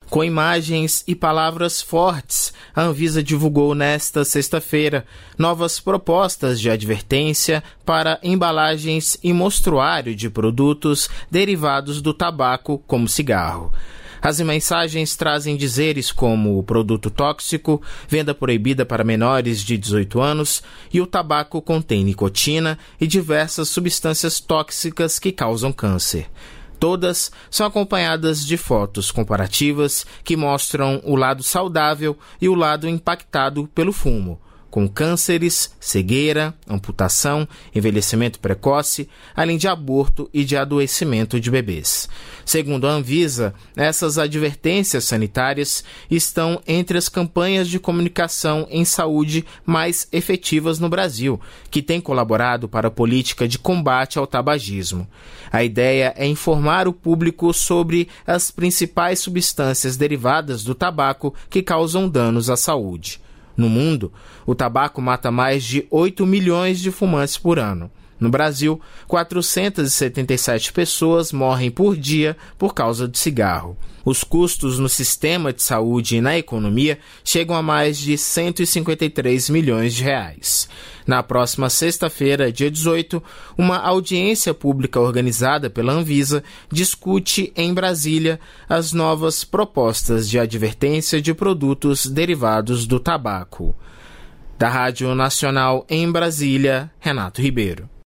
Com imagens e palavras fortes, a Anvisa divulgou nesta sexta-feira novas propostas de advertência para embalagens e mostruário de produtos derivados do tabaco, como cigarro. As mensagens trazem dizeres como produto tóxico, venda proibida para menores de 18 anos e o tabaco contém nicotina e diversas substâncias tóxicas que causam câncer. Todas são acompanhadas de fotos comparativas que mostram o lado saudável e o lado impactado pelo fumo, com cânceres, cegueira, amputação, envelhecimento precoce, além de aborto e de adoecimento de bebês. Segundo a Anvisa, essas advertências sanitárias estão entre as campanhas de comunicação em saúde mais efetivas no Brasil, que tem colaborado para a política de combate ao tabagismo. A ideia é informar o público sobre as principais substâncias derivadas do tabaco que causam danos à saúde. No mundo, o tabaco mata mais de 8 milhões de fumantes por ano. No Brasil, 477 pessoas morrem por dia por causa do cigarro. Os custos no sistema de saúde e na economia chegam a mais de 153 milhões de reais. Na próxima sexta-feira, dia 18, uma audiência pública organizada pela Anvisa discute em Brasília as novas propostas de advertência de produtos derivados do tabaco. Da Rádio Nacional em Brasília, Renato Ribeiro.